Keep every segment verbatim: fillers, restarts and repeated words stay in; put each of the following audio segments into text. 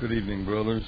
Good evening, brothers.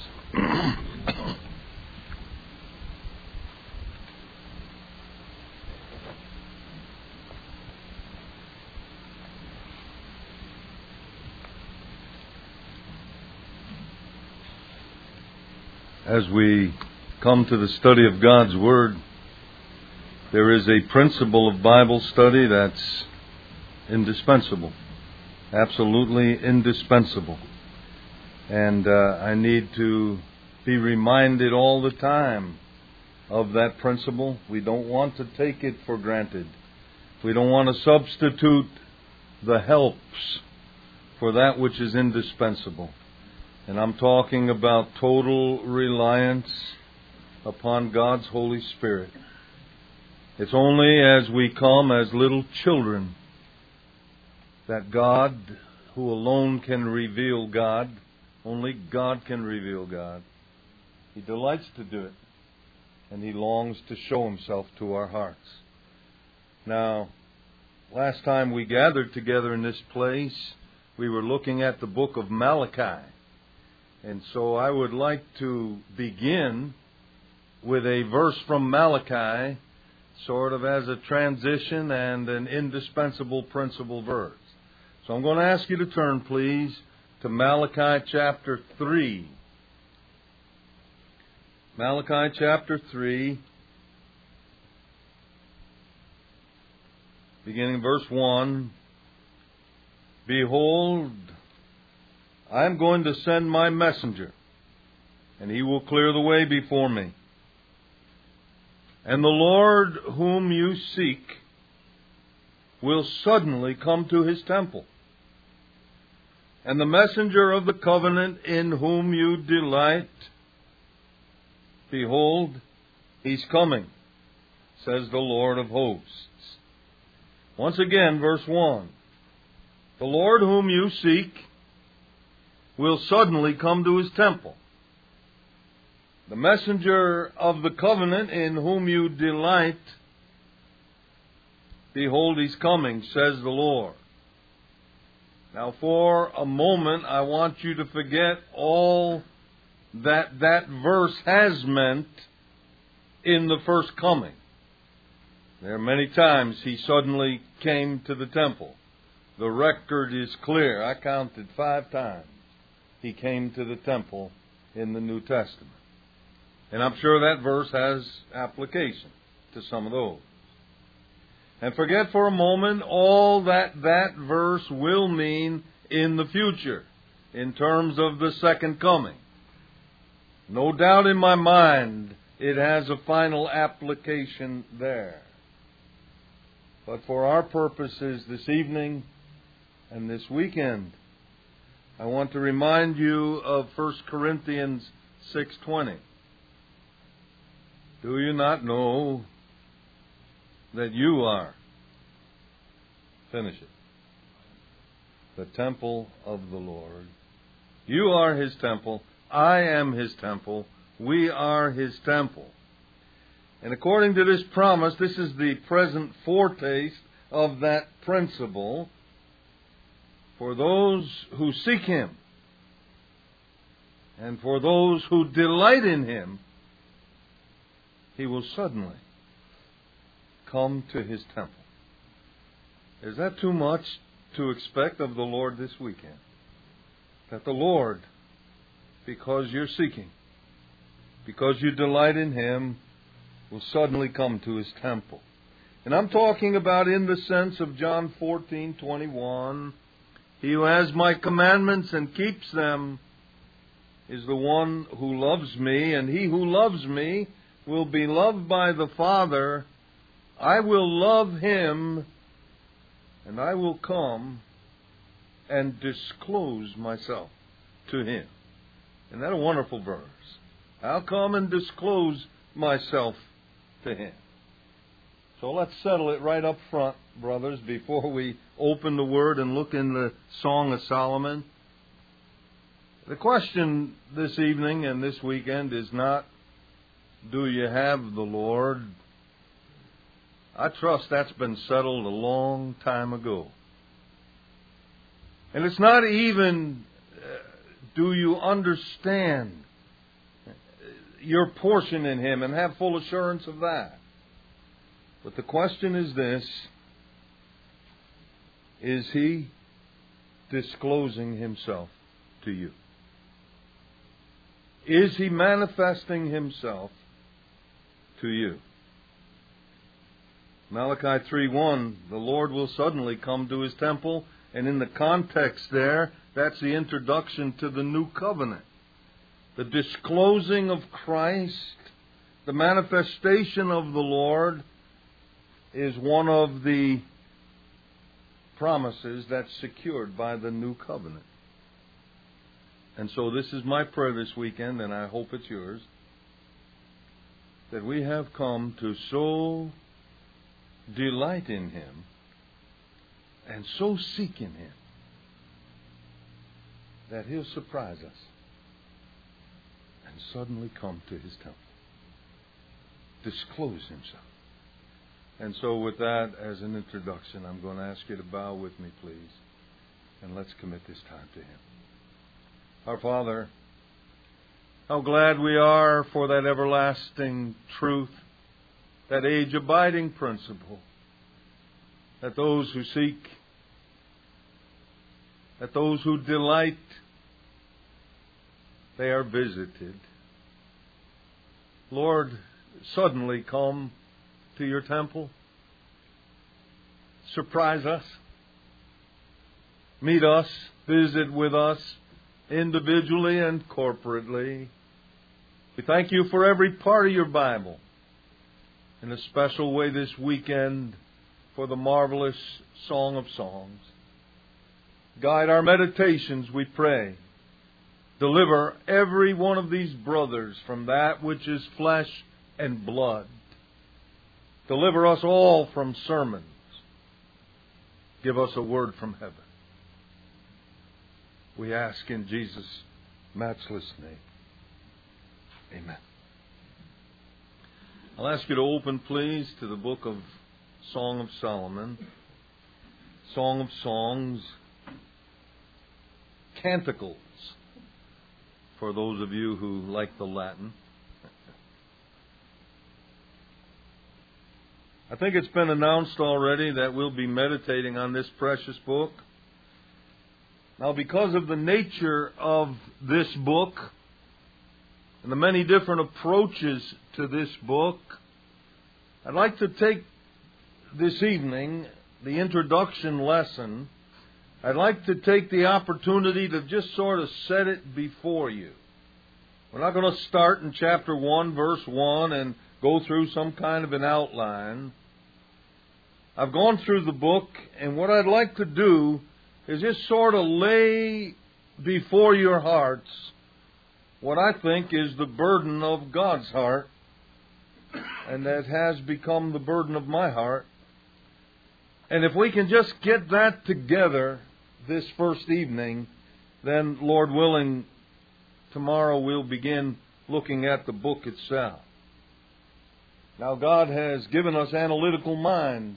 As we come to the study of God's Word, there is a principle of Bible study that's indispensable, absolutely indispensable. And uh, I need to be reminded all the time of that principle. We don't want to take it for granted. We don't want to substitute the helps for that which is indispensable. And I'm talking about total reliance upon God's Holy Spirit. It's only as we come as little children that God, who alone can reveal God, only God can reveal God. He delights to do it, and He longs to show Himself to our hearts. Now, last time we gathered together in this place, we were looking at the book of Malachi. And so I would like to begin with a verse from Malachi, sort of as a transition and an indispensable principle verse. So I'm going to ask you to turn, please, to Malachi chapter three. Malachi chapter three, beginning verse one. Behold, I am going to send my messenger, and he will clear the way before me. And the Lord whom you seek will suddenly come to His temple. And the messenger of the covenant in whom you delight, behold, He's coming, says the Lord of hosts. Once again, verse one. The Lord whom you seek will suddenly come to His temple. The messenger of the covenant in whom you delight, behold, He's coming, says the Lord. Now, for a moment, I want you to forget all that that verse has meant in the first coming. There are many times He suddenly came to the temple. The record is clear. I counted five times He came to the temple in the New Testament. And I'm sure that verse has application to some of those. And forget for a moment all that that verse will mean in the future in terms of the second coming. No doubt in my mind it has a final application there. But for our purposes this evening and this weekend, I want to remind you of First Corinthians six twenty. Do you not know that you are, finish it, the temple of the Lord? You are His temple. I am His temple. We are His temple. And according to this promise, this is the present foretaste of that principle for those who seek Him and for those who delight in Him. He will suddenly come to His temple. Is that too much to expect of the Lord this weekend? That the Lord, because you're seeking, because you delight in Him, will suddenly come to His temple. And I'm talking about in the sense of John fourteen twenty-one. He who has my commandments and keeps them is the one who loves me, and he who loves me will be loved by the Father. I will love him, and I will come and disclose myself to him. Isn't that a wonderful verse? I'll come and disclose myself to him. So let's settle it right up front, brothers, before we open the Word and look in the Song of Solomon. The question this evening and this weekend is not, do you have the Lord? I trust that's been settled a long time ago. And it's not even, uh, Do you understand your portion in Him and have full assurance of that? But the question is this: is He disclosing Himself to you? Is He manifesting Himself to you? Malachi three one, the Lord will suddenly come to His temple, and in the context there, that's the introduction to the new covenant. The disclosing of Christ, the manifestation of the Lord, is one of the promises that's secured by the new covenant. And so this is my prayer this weekend, and I hope it's yours, that we have come to so delight in Him and so seek in Him that He'll surprise us and suddenly come to His temple, disclose Himself. And so with that as an introduction, I'm going to ask you to bow with me, please, and let's commit this time to Him. Our Father, how glad we are for that everlasting truth, that age-abiding principle, that those who seek, that those who delight, they are visited. Lord, suddenly come to your temple. Surprise us. Meet us. Visit with us individually and corporately. We thank you for every part of your Bible. In a special way this weekend for the marvelous Song of Songs. Guide our meditations, we pray. Deliver every one of these brothers from that which is flesh and blood. Deliver us all from sermons. Give us a word from heaven. We ask in Jesus' matchless name. Amen. I'll ask you to open, please, to the book of Song of Solomon, Song of Songs, Canticles, for those of you who like the Latin. I think it's been announced already that we'll be meditating on this precious book. Now, because of the nature of this book and the many different approaches to this book, I'd like to take this evening, the introduction lesson, I'd like to take the opportunity to just sort of set it before you. We're not going to start in chapter one, verse one, and go through some kind of an outline. I've gone through the book, and what I'd like to do is just sort of lay before your hearts what I think is the burden of God's heart, and that has become the burden of my heart. And if we can just get that together this first evening, then, Lord willing, tomorrow we'll begin looking at the book itself. Now, God has given us analytical minds.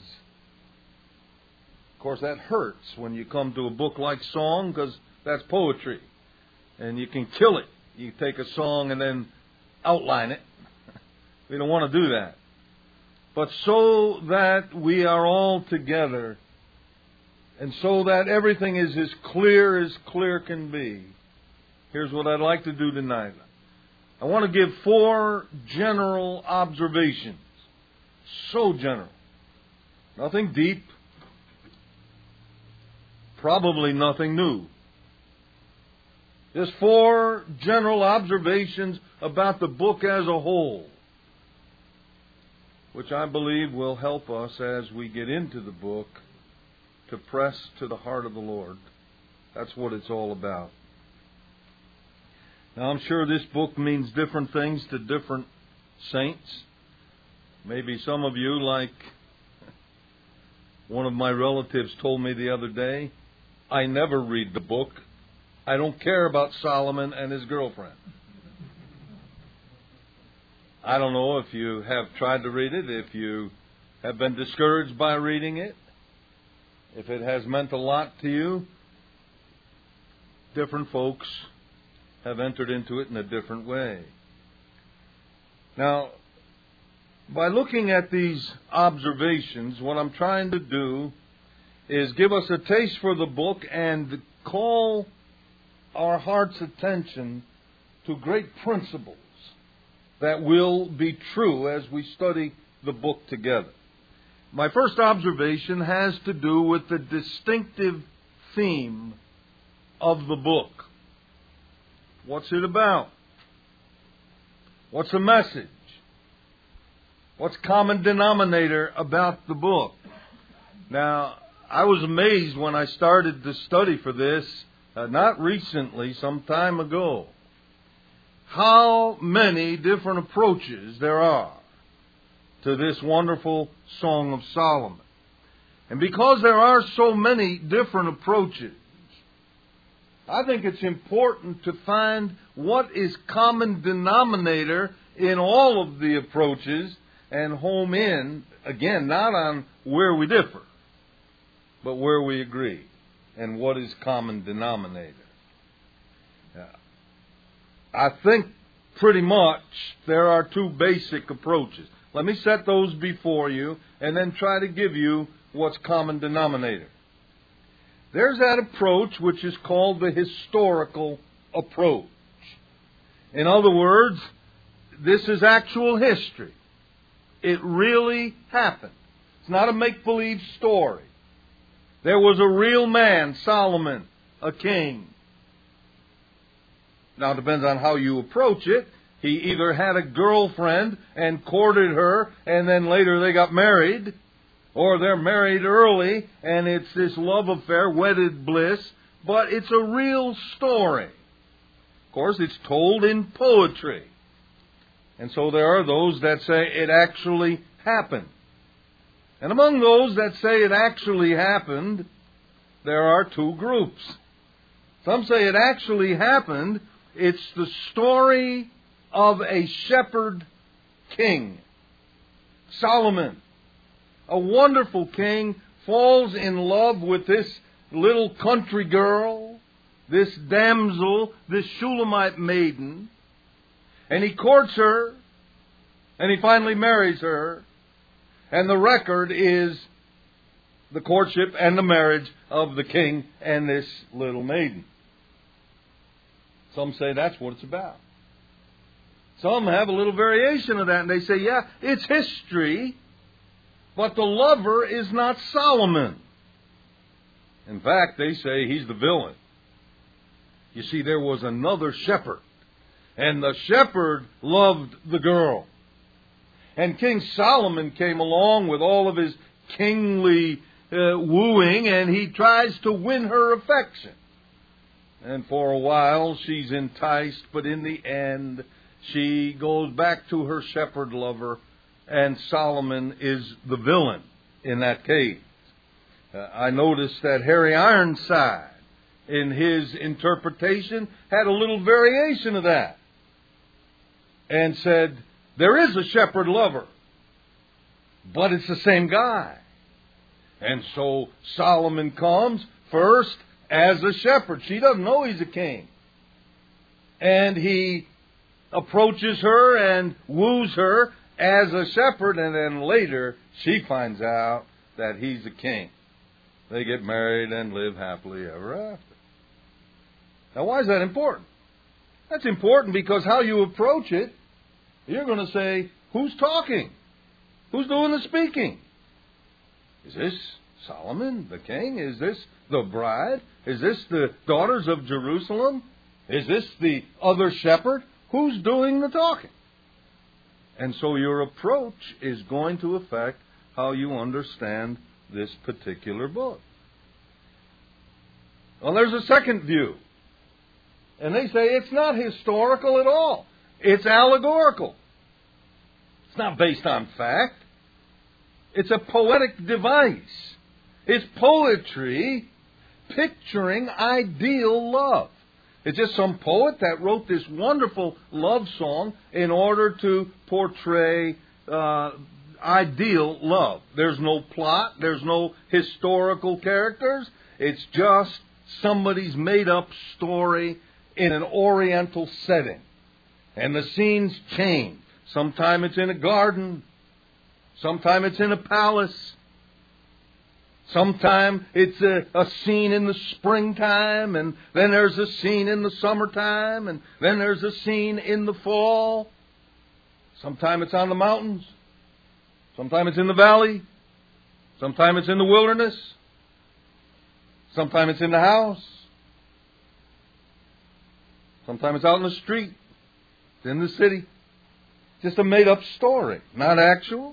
Of course, that hurts when you come to a book like Song, because that's poetry. And you can kill it. You take a song and then outline it. We don't want to do that. But so that we are all together, and so that everything is as clear as clear can be, here's what I'd like to do tonight. I want to give four general observations. So general. Nothing deep. Probably nothing new. Just four general observations about the book as a whole, which I believe will help us as we get into the book to press to the heart of the Lord. That's what it's all about. Now, I'm sure this book means different things to different saints. Maybe some of you, like one of my relatives told me the other day, I never read the book. I don't care about Solomon and his girlfriend. I don't know if you have tried to read it, if you have been discouraged by reading it, if it has meant a lot to you. Different folks have entered into it in a different way. Now, by looking at these observations, what I'm trying to do is give us a taste for the book and call our heart's attention to great principles that will be true as we study the book together. My first observation has to do with the distinctive theme of the book. What's it about? What's the message? What's common denominator about the book? Now, I was amazed when I started to study for this, uh, not recently, some time ago, how many different approaches there are to this wonderful Song of Solomon. And because there are so many different approaches, I think it's important to find what is common denominator in all of the approaches and home in, again, not on where we differ, but where we agree and what is common denominator. I think pretty much there are two basic approaches. Let me set those before you and then try to give you what's common denominator. There's that approach which is called the historical approach. In other words, this is actual history. It really happened. It's not a make-believe story. There was a real man, Solomon, a king. Now, it depends on how you approach it. He either had a girlfriend and courted her, and then later they got married, or they're married early, and it's this love affair, wedded bliss, but it's a real story. Of course, it's told in poetry. And so there are those that say it actually happened. And among those that say it actually happened, there are two groups. Some say it actually happened. It's the story of a shepherd king. Solomon, a wonderful king, falls in love with this little country girl, this damsel, this Shulamite maiden, and he courts her, and he finally marries her, and the record is the courtship and the marriage of the king and this little maiden. Some say that's what it's about. Some have a little variation of that, and they say, yeah, it's history, but the lover is not Solomon. In fact, they say he's the villain. You see, there was another shepherd, and the shepherd loved the girl. And King Solomon came along with all of his kingly uh, wooing, and he tries to win her affection. And for a while, she's enticed, but in the end, she goes back to her shepherd lover, and Solomon is the villain in that case. Uh, I noticed that Harry Ironside, in his interpretation, had a little variation of that, and said, there is a shepherd lover, but it's the same guy. And so Solomon comes first as a shepherd. She doesn't know he's a king. And he approaches her and woos her as a shepherd, and then later she finds out that he's a king. They get married and live happily ever after. Now, why is that important? That's important because how you approach it, you're going to say, who's talking? Who's doing the speaking? Is this Solomon, the king? Is this the bride? Is this the daughters of Jerusalem? Is this the other shepherd? Who's doing the talking? And so your approach is going to affect how you understand this particular book. Well, there's a second view. And they say it's not historical at all. It's allegorical. It's not based on fact. It's a poetic device. It's poetry picturing ideal love. It's just some poet that wrote this wonderful love song in order to portray uh, ideal love. There's no plot. There's no historical characters. It's just somebody's made-up story in an oriental setting. And the scenes change. Sometime it's in a garden. Sometime it's in a palace. Sometime it's a, a scene in the springtime, and then there's a scene in the summertime, and then there's a scene in the fall. Sometime it's on the mountains. Sometime it's in the valley. Sometime it's in the wilderness. Sometime it's in the house. Sometime it's out in the street. It's in the city. Just a made-up story, not actual.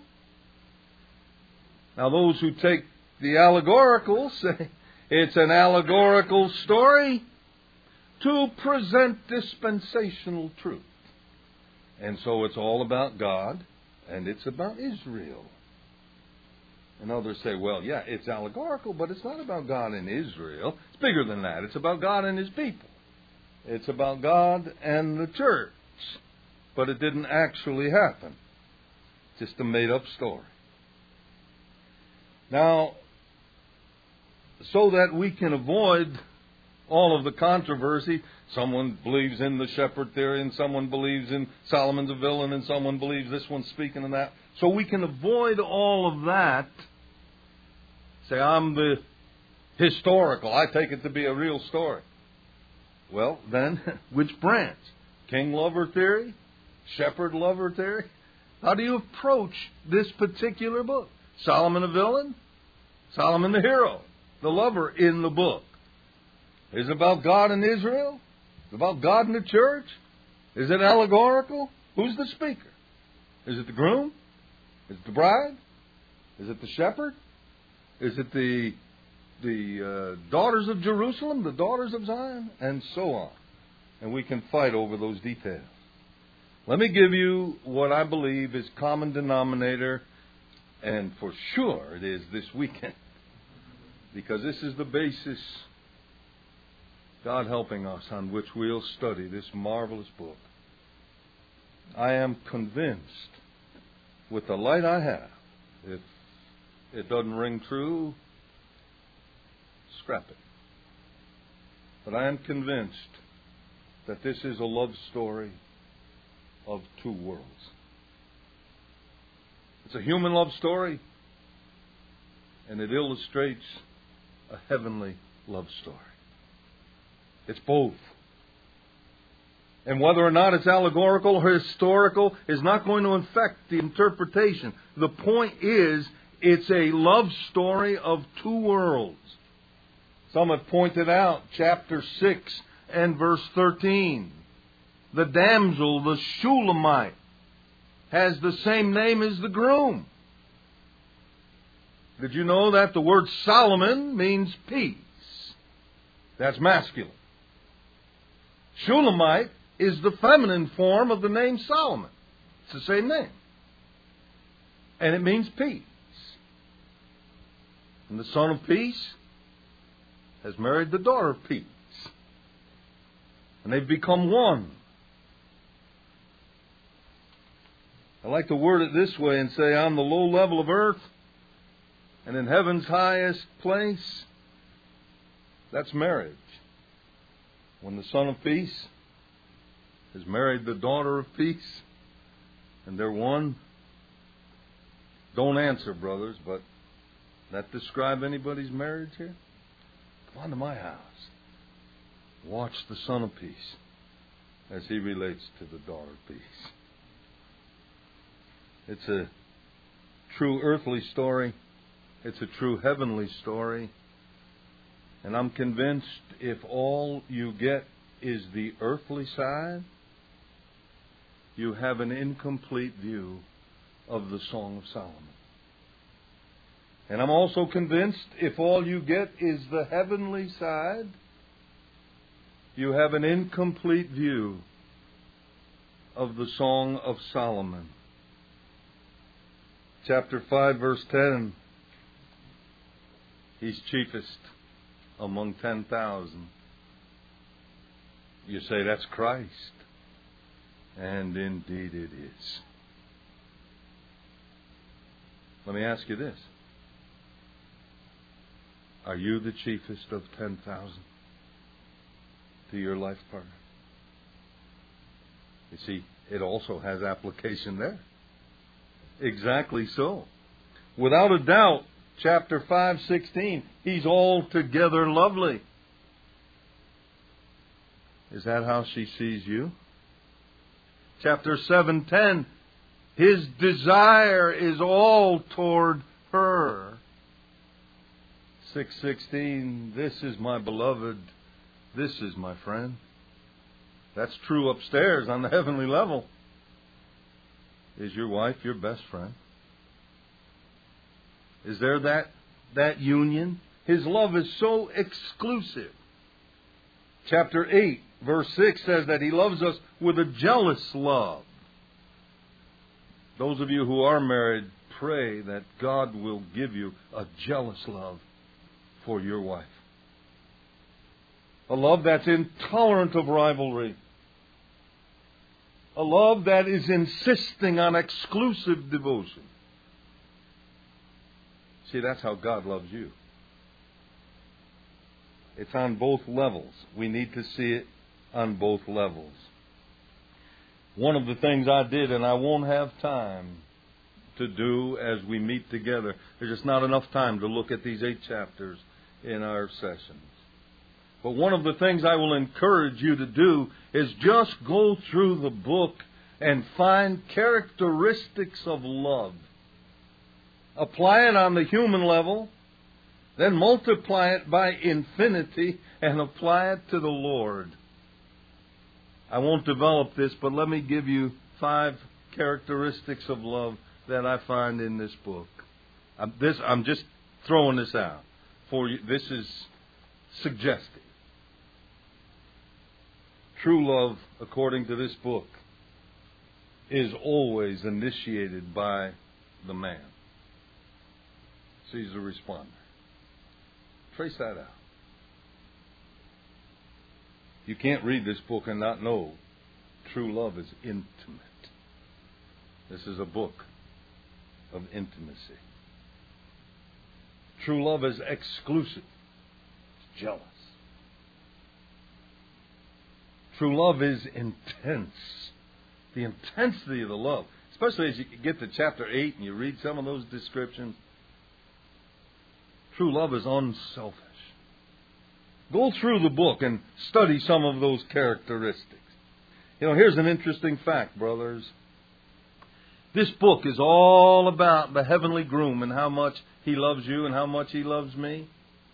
Now, those who take the allegorical say it's an allegorical story to present dispensational truth. And so it's all about God, and it's about Israel. And others say, well, yeah, it's allegorical, but it's not about God and Israel. It's bigger than that. It's about God and His people. It's about God and the church. But it didn't actually happen. Just a made-up story. Now, so that we can avoid all of the controversy, someone believes in the shepherd theory, and someone believes in Solomon's a villain, and someone believes this one's speaking of that. So we can avoid all of that. Say, I'm the historical. I take it to be a real story. Well, then, which branch? King lover theory? Shepherd lover theory? How do you approach this particular book? Solomon a villain? Solomon the hero, the lover in the book. Is it about God and Israel? Is it about God and the church? Is it allegorical? Who's the speaker? Is it the groom? Is it the bride? Is it the shepherd? Is it the the uh, daughters of Jerusalem, the daughters of Zion, and so on? And we can fight over those details. Let me give you what I believe is common denominator, and for sure it is this weekend, because this is the basis, God helping us, on which we'll study this marvelous book. I am convinced, with the light I have, if it doesn't ring true, scrap it. But I am convinced that this is a love story of two worlds. It's a human love story, and it illustrates a heavenly love story. It's both. And whether or not it's allegorical or historical is not going to affect the interpretation. The point is, it's a love story of two worlds. Some have pointed out chapter six and verse thirteen. The damsel, the Shulamite, has the same name as the groom. Did you know that the word Solomon means peace? That's masculine. Shulamite is the feminine form of the name Solomon. It's the same name. And it means peace. And the son of peace has married the daughter of peace. And they've become one. I like to word it this way and say, on the low level of earth and in heaven's highest place, that's marriage. When the son of peace has married the daughter of peace, and they're one. Don't answer, brothers, but that describe anybody's marriage here? Come on to my house. Watch the son of peace as he relates to the daughter of peace. It's a true earthly story. It's a true heavenly story. And I'm convinced if all you get is the earthly side, you have an incomplete view of the Song of Solomon. And I'm also convinced if all you get is the heavenly side, you have an incomplete view of the Song of Solomon. Chapter five, verse ten. He's chiefest among ten thousand. You say that's Christ. And indeed it is. Let me ask you this. Are you the chiefest of ten thousand to your life partner? You see, it also has application there. Exactly so. Without a doubt, chapter five sixteen, He's altogether lovely. Is that how she sees you? Chapter seven ten, His desire is all toward her. six sixteen, this is my beloved, this is my friend. That's true upstairs on the heavenly level. Is your wife your best friend? Is there that, that union? His love is so exclusive. Chapter eight, verse six says that He loves us with a jealous love. Those of you who are married, pray that God will give you a jealous love for your wife. A love that's intolerant of rivalry. A love that is insisting on exclusive devotion. See, that's how God loves you. It's on both levels. We need to see it on both levels. One of the things I did, and I won't have time to do as we meet together, there's just not enough time to look at these eight chapters in our sessions. But one of the things I will encourage you to do is just go through the book and find characteristics of love. Apply it on the human level, then multiply it by infinity and apply it to the Lord. I won't develop this, but let me give you five characteristics of love that I find in this book. I'm, this, I'm just throwing this out for you. This is suggestive. True love, according to this book, is always initiated by the man. She's the responder. Trace that out. You can't read this book and not know true love is intimate. This is a book of intimacy. True love is exclusive. It's jealous. True love is intense. The intensity of the love, especially as you get to chapter eight and you read some of those descriptions. True love is unselfish. Go through the book and study some of those characteristics. You know, here's an interesting fact, brothers. This book is all about the heavenly groom and how much he loves you and how much he loves me.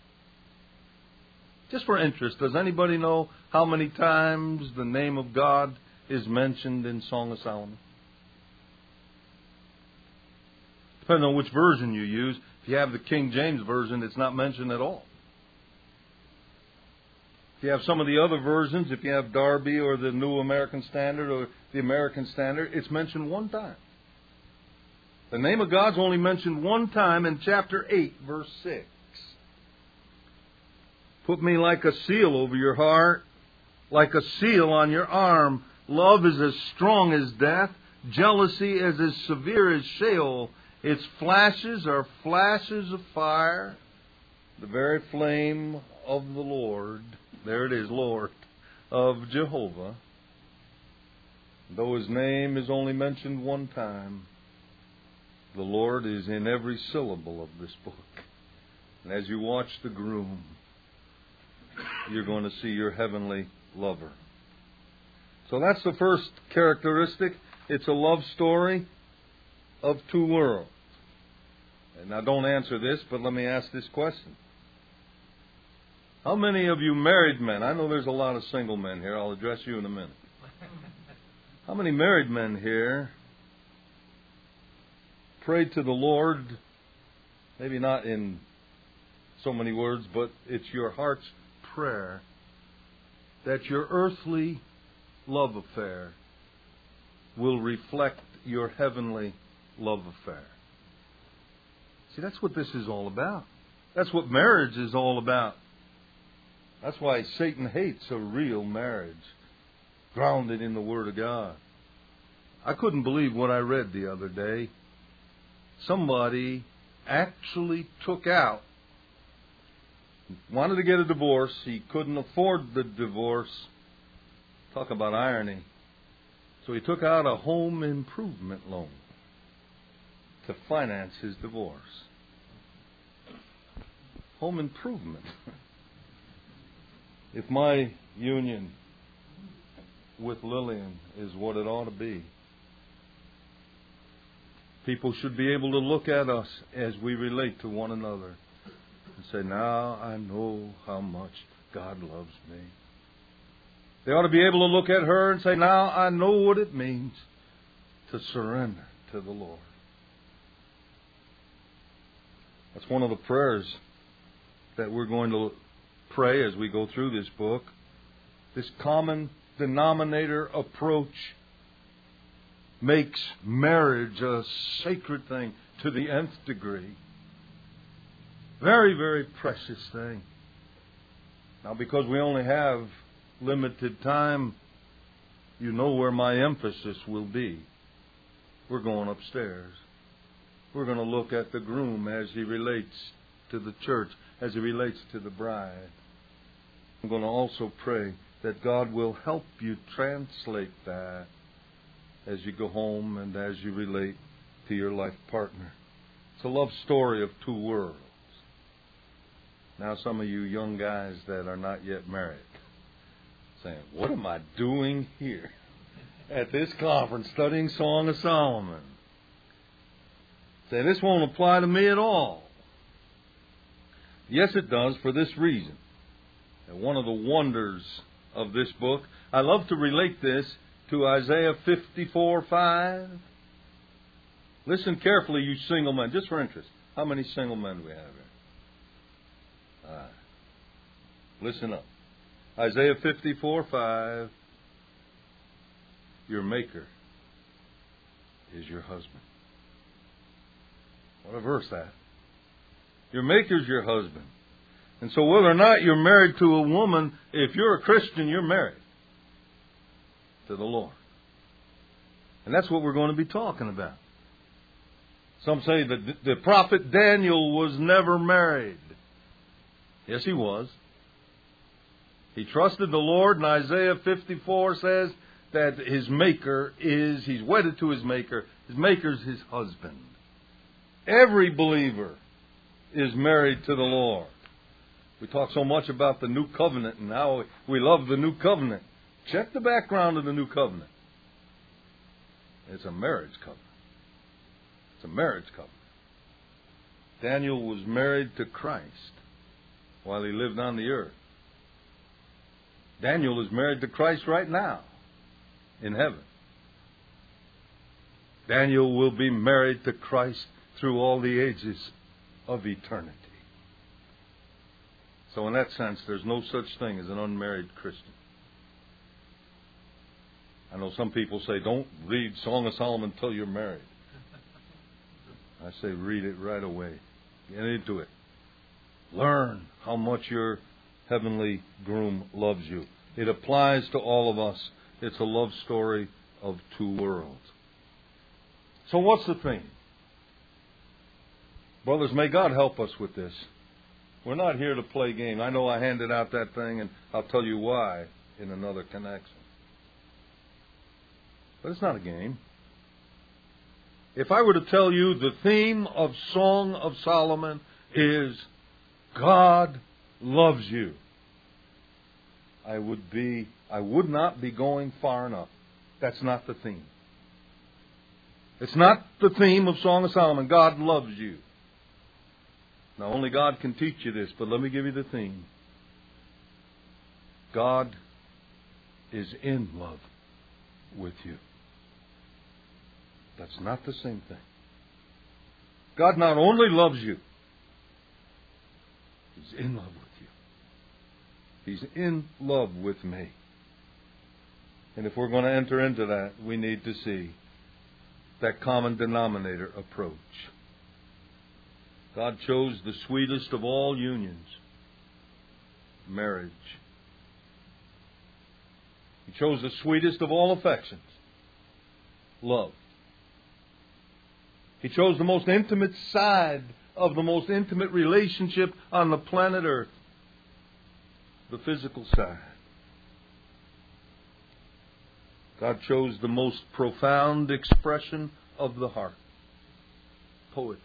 Just for interest, does anybody know how many times the name of God is mentioned in Song of Solomon? Depending on which version you use. If you have the King James Version, it's not mentioned at all. If you have some of the other versions, if you have Darby or the New American Standard or the American Standard, it's mentioned one time. The name of God's only mentioned one time in chapter eight, verse six. Put me like a seal over your heart, like a seal on your arm. Love is as strong as death. Jealousy is as severe as Sheol. Its flashes are flashes of fire. The very flame of the Lord. There it is, Lord, of Jehovah. Though His name is only mentioned one time, the Lord is in every syllable of this book. And as you watch the groom, you're going to see your heavenly lover. So that's the first characteristic. It's a love story of two worlds. And now don't answer this, but let me ask this question. How many of you married men, I know there's a lot of single men here, I'll address you in a minute. How many married men here prayed to the Lord, maybe not in so many words, but it's your heart's prayer, that your earthly love affair will reflect your heavenly love affair? See, that's what this is all about. That's what marriage is all about. That's why Satan hates a real marriage, grounded in the Word of God. I couldn't believe what I read the other day. Somebody actually took out, wanted to get a divorce. He couldn't afford the divorce. Talk about irony. So he took out a home improvement loan to finance his divorce. Home improvement. If my union with Lillian is what it ought to be, people should be able to look at us as we relate to one another and say, now I know how much God loves me. They ought to be able to look at her and say, now I know what it means to surrender to the Lord. That's one of the prayers that we're going to pray as we go through this book. This common denominator approach makes marriage a sacred thing to the nth degree. Very, very precious thing. Now, because we only have limited time, you know where my emphasis will be. We're going upstairs. We're going to look at the groom as he relates to the church, as he relates to the bride. I'm going to also pray that God will help you translate that as you go home and as you relate to your life partner. It's a love story of two worlds. Now some of you young guys that are not yet married saying, what am I doing here at this conference studying Song of Solomon? Say, this won't apply to me at all. Yes, it does, for this reason. And one of the wonders of this book, I love to relate this to Isaiah fifty-four five. Listen carefully, you single men, just for interest. How many single men do we have here? All right. Listen up. Isaiah fifty-four five. Your Maker is your husband. What a verse that. Your Maker's your husband. And so whether or not you're married to a woman, if you're a Christian, you're married to the Lord. And that's what we're going to be talking about. Some say that the prophet Daniel was never married. Yes, he was. He trusted the Lord, and Isaiah fifty-four says that his Maker is, he's wedded to his Maker. His Maker's his husband. Every believer is married to the Lord. We talk so much about the new covenant and how we love the new covenant. Check the background of the new covenant. It's a marriage covenant. It's a marriage covenant. Daniel was married to Christ while he lived on the earth. Daniel is married to Christ right now in heaven. Daniel will be married to Christ through all the ages of eternity. So in that sense, there's no such thing as an unmarried Christian. I know some people say, don't read Song of Solomon until you're married. I say, read it right away. Get into it. Learn how much your heavenly groom loves you. It applies to all of us. It's a love story of two worlds. So what's the theme? Brothers, may God help us with this. We're not here to play games. I know I handed out that thing, and I'll tell you why in another connection. But it's not a game. If I were to tell you the theme of Song of Solomon is God loves you, I would be, I would not be going far enough. That's not the theme. It's not the theme of Song of Solomon. God loves you. Now, only God can teach you this, but let me give you the theme. God is in love with you. That's not the same thing. God not only loves you, He's in love with you. He's in love with me. And if we're going to enter into that, we need to see that common denominator approach. God chose the sweetest of all unions, marriage. He chose the sweetest of all affections, love. He chose the most intimate side of the most intimate relationship on the planet Earth, the physical side. God chose the most profound expression of the heart, poetry,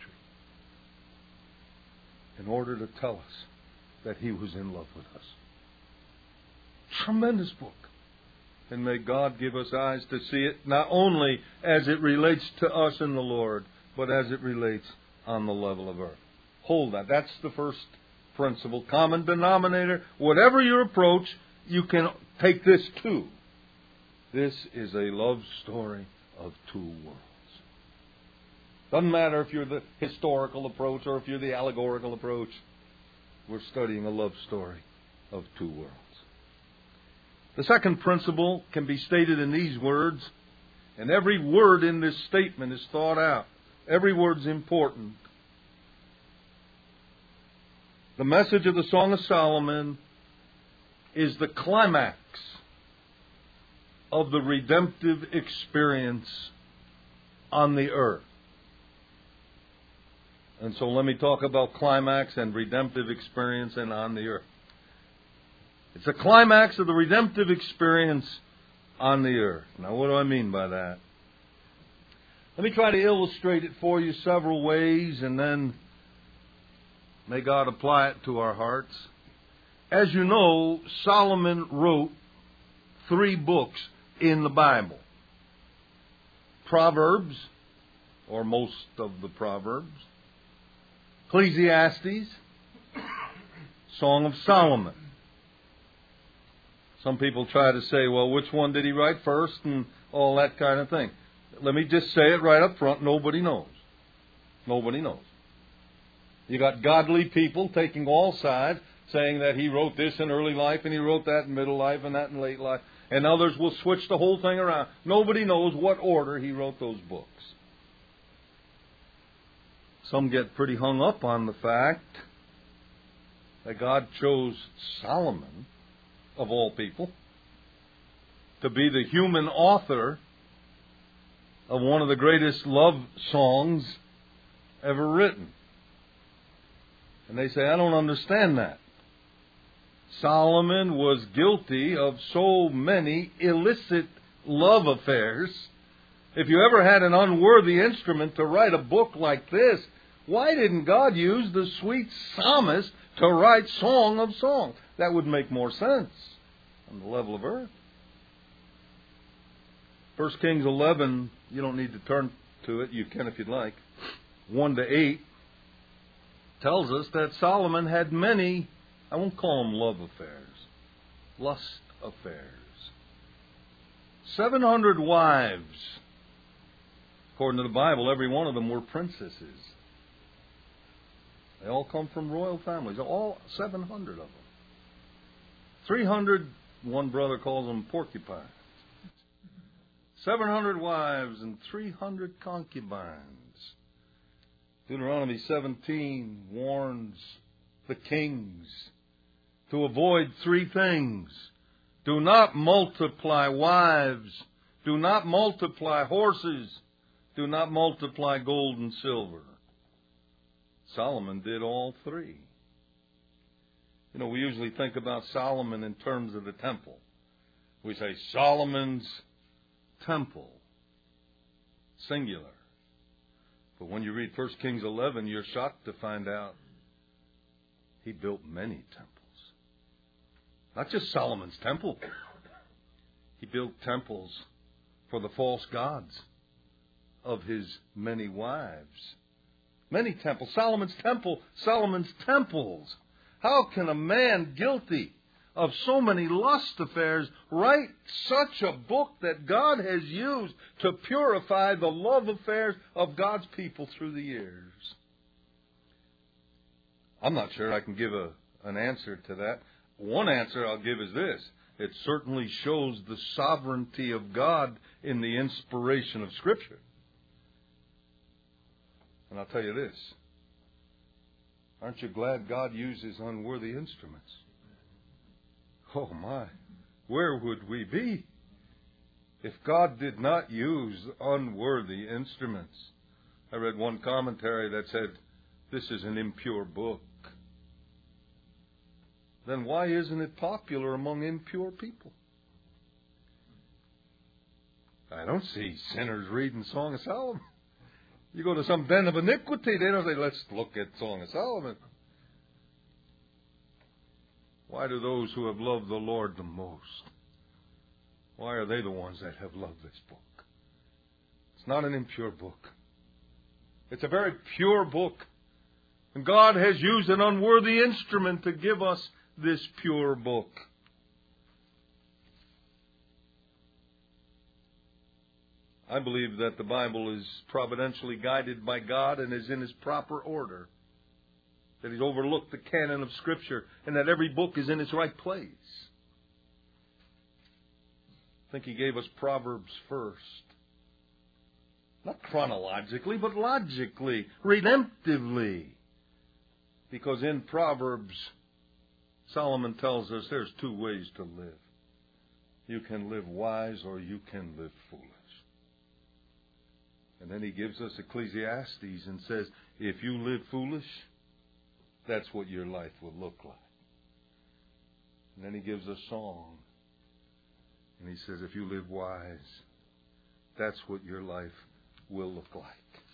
in order to tell us that He was in love with us. Tremendous book. And may God give us eyes to see it, not only as it relates to us and the Lord, but as it relates on the level of earth. Hold that. That's the first principle. Common denominator. Whatever your approach, you can take this too. This is a love story of two worlds. Doesn't matter if you're the historical approach or if you're the allegorical approach. We're studying a love story of two worlds. The second principle can be stated in these words, and every word in this statement is thought out. Every word's important. The message of the Song of Solomon is the climax of the redemptive experience on the earth. And so let me talk about climax and redemptive experience and on the earth. It's a climax of the redemptive experience on the earth. Now, what do I mean by that? Let me try to illustrate it for you several ways, and then may God apply it to our hearts. As you know, Solomon wrote three books in the Bible. Proverbs, or most of the Proverbs. Ecclesiastes, Song of Solomon. Some people try to say, well, which one did he write first and all that kind of thing. Let me just say it right up front. Nobody knows. Nobody knows. You got godly people taking all sides, saying that he wrote this in early life and he wrote that in middle life and that in late life. And others will switch the whole thing around. Nobody knows what order he wrote those books. Some get pretty hung up on the fact that God chose Solomon, of all people, to be the human author of one of the greatest love songs ever written. And they say, I don't understand that. Solomon was guilty of so many illicit love affairs. If you ever had an unworthy instrument to write a book like this, why didn't God use the sweet psalmist to write Song of Songs? That would make more sense on the level of earth. First Kings eleven, you don't need to turn to it. You can if you'd like. one to eight tells us that Solomon had many, I won't call them love affairs, lust affairs. seven hundred wives. According to the Bible, every one of them were princesses. They all come from royal families. All seven hundred of them. three hundred, one brother calls them porcupines. seven hundred wives and three hundred concubines. Deuteronomy seventeen warns the kings to avoid three things. Do not multiply wives. Do not multiply horses. Do not multiply gold and silver. Solomon did all three. You know, we usually think about Solomon in terms of the temple. We say Solomon's temple, singular. But when you read First Kings eleven, you're shocked to find out he built many temples. Not just Solomon's temple. He built temples for the false gods of his many wives. Many temples. Solomon's temple, Solomon's temples. How can a man guilty of so many lust affairs write such a book that God has used to purify the love affairs of God's people through the years? I'm not sure I can give a, an answer to that. One answer I'll give is this. It certainly shows the sovereignty of God in the inspiration of Scripture. And I'll tell you this. Aren't you glad God uses unworthy instruments? Oh my, where would we be if God did not use unworthy instruments? I read one commentary that said, this is an impure book. Then why isn't it popular among impure people? I don't see sinners reading Song of Solomon. You go to some den of iniquity, they don't say, let's look at Song of Solomon. Why do those who have loved the Lord the most, why are they the ones that have loved this book? It's not an impure book. It's a very pure book. And God has used an unworthy instrument to give us this pure book. I believe that the Bible is providentially guided by God and is in His proper order. That He's overlooked the canon of Scripture and that every book is in its right place. I think He gave us Proverbs first. Not chronologically, but logically, redemptively. Because in Proverbs, Solomon tells us there's two ways to live. You can live wise or you can live foolish. And then he gives us Ecclesiastes and says, if you live foolish, that's what your life will look like. And then he gives a song. And he says, if you live wise, that's what your life will look like.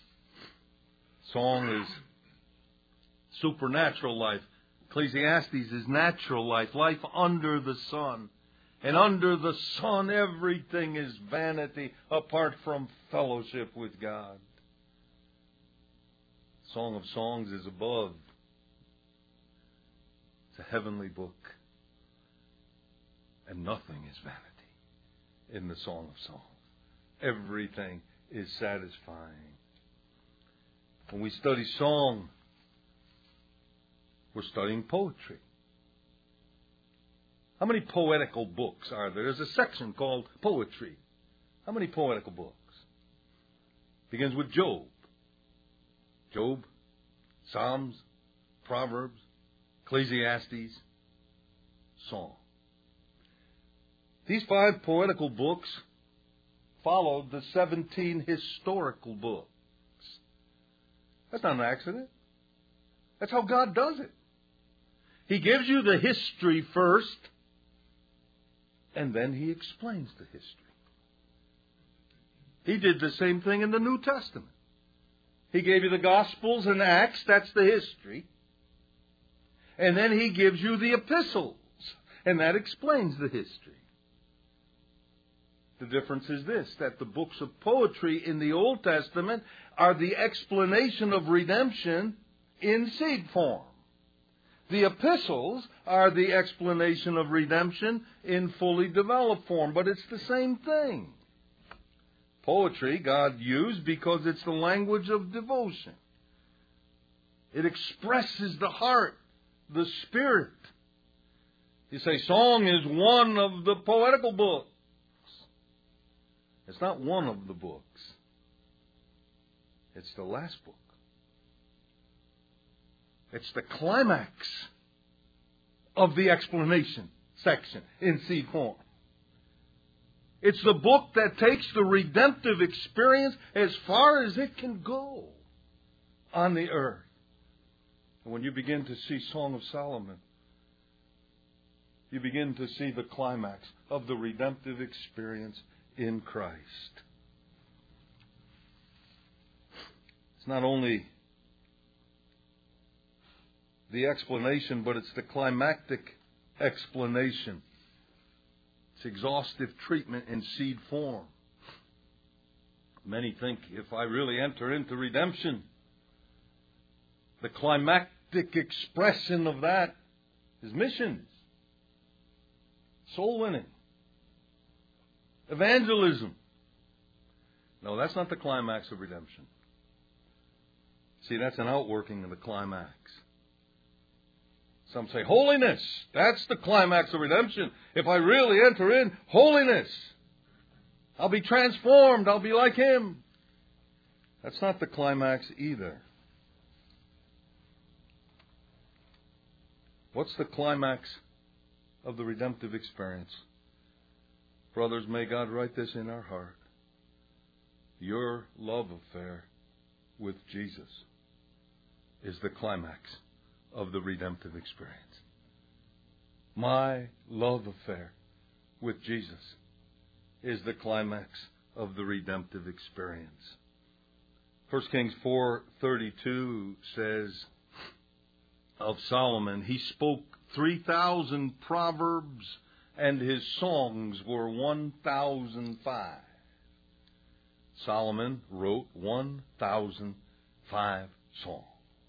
Song is supernatural life. Ecclesiastes is natural life, life under the sun. And under the sun, everything is vanity apart from fellowship with God. Song of Songs is above. It's a heavenly book. And nothing is vanity in the Song of Songs. Everything is satisfying. When we study song, we're studying poetry. How many poetical books are there? There's a section called poetry. How many poetical books? Begins with Job. Job, Psalms, Proverbs, Ecclesiastes, Song. These five poetical books followed the seventeen historical books. That's not an accident. That's how God does it. He gives you the history first, and then He explains the history. He did the same thing in the New Testament. He gave you the Gospels and Acts, that's the history. And then He gives you the epistles, and that explains the history. The difference is this, that the books of poetry in the Old Testament are the explanation of redemption in seed form. The epistles are the explanation of redemption in fully developed form, but it's the same thing. Poetry God used because it's the language of devotion. It expresses the heart, the spirit. You say song is one of the poetical books. It's not one of the books. It's the last book. It's the climax of the explanation section in seed form. It's the book that takes the redemptive experience as far as it can go on the earth. And when you begin to see Song of Solomon, you begin to see the climax of the redemptive experience in Christ. It's not only the explanation, but it's the climactic explanation. It's exhaustive treatment in seed form. Many think if I really enter into redemption, the climactic expression of that is missions, soul winning, evangelism. No, that's not the climax of redemption. See, that's an outworking of the climax. Some say, holiness, that's the climax of redemption. If I really enter in holiness, I'll be transformed, I'll be like Him. That's not the climax either. What's the climax of the redemptive experience? Brothers, may God write this in our heart. Your love affair with Jesus is the climax of the redemptive experience. My love affair with Jesus is the climax of the redemptive experience. First Kings four thirty-two says of Solomon, he spoke three thousand proverbs, and his songs were one thousand five. Solomon wrote one thousand five songs.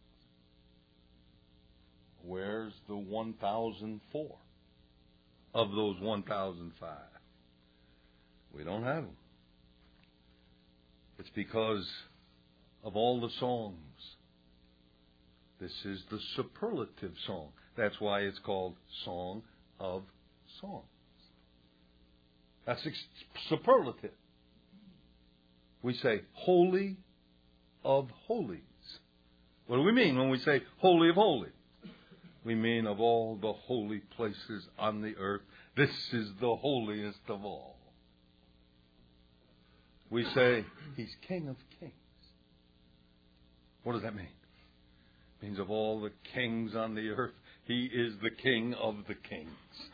Where's the one thousand four of those one thousand five? We don't have them. It's because of all the songs. This is the superlative song. That's why it's called Song of Songs. That's ex- superlative. We say, Holy of Holies. What do we mean when we say Holy of Holies? We mean of all the holy places on the earth, this is the holiest of all. We say, He's King of Kings. What does that mean? It means of all the kings on the earth, He is the King of the kings.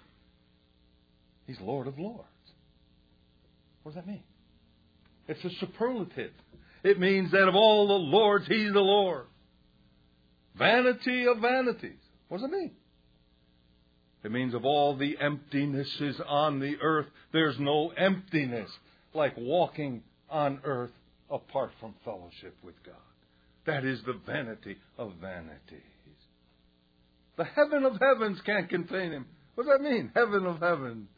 He's Lord of lords. What does that mean? It's a superlative. It means that of all the lords, He's the Lord. Vanity of vanities. What does it mean? It means of all the emptinesses on the earth, there's no emptiness like walking on earth apart from fellowship with God. That is the vanity of vanities. The heaven of heavens can't contain Him. What does that mean? Heaven of heavens.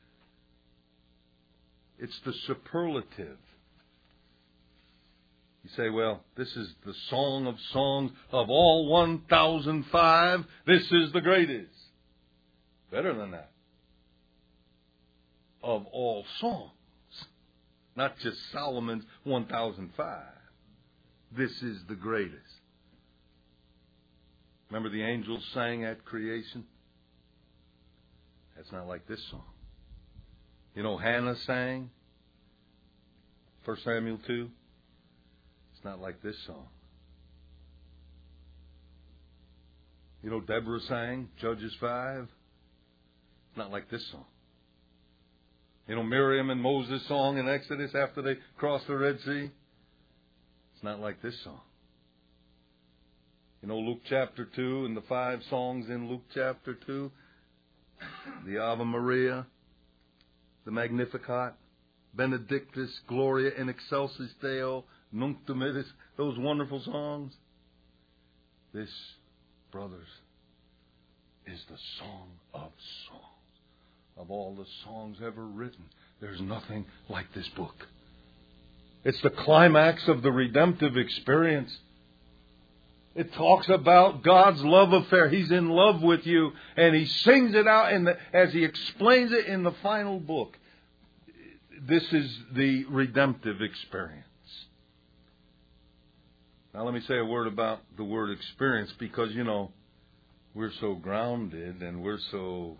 It's the superlative. You say, well, this is the song of songs of all one thousand five. This is the greatest. Better than that. Of all songs. Not just Solomon's one thousand five. This is the greatest. Remember the angels sang at creation? That's not like this song. You know, Hannah sang, First Samuel two. It's not like this song. You know, Deborah sang, Judges five. It's not like this song. You know, Miriam and Moses' song in Exodus after they crossed the Red Sea. It's not like this song. You know, Luke chapter two and the five songs in Luke chapter two. The Ave Maria, the Magnificat, Benedictus, Gloria in Excelsis Deo, Nunc Dimittis, those wonderful songs. This, brothers, is the song of songs. Of all the songs ever written, there's nothing like this book. It's the climax of the redemptive experience. It talks about God's love affair. He's in love with you, and He sings it out in the, as He explains it in the final book. This is the redemptive experience. Now let me say a word about the word experience, because, you know, we're so grounded and we're so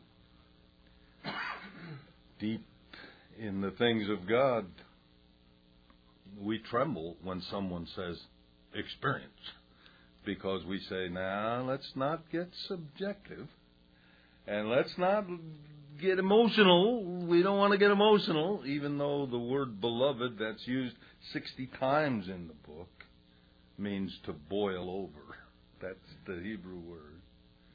deep in the things of God, we tremble when someone says experience. Because we say, now, let's not get subjective. And let's not get emotional. We don't want to get emotional, even though the word beloved that's used sixty times in the book means to boil over. That's the Hebrew word.